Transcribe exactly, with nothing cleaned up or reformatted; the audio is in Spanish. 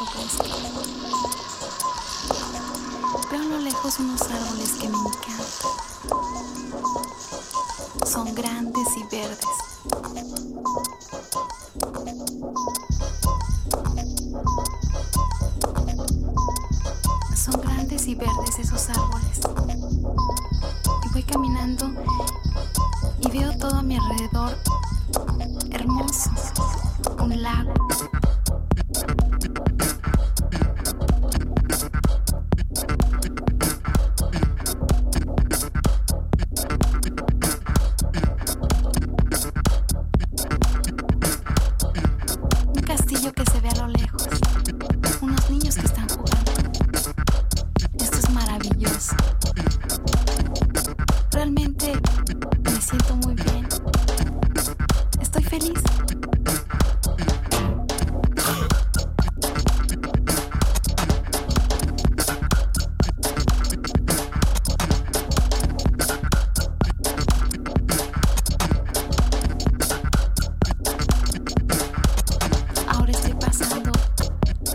bosque. Veo a lo lejos unos árboles que me encantan. Son grandes y verdes. Son grandes y verdes esos árboles. Y voy caminando y veo todo a mi alrededor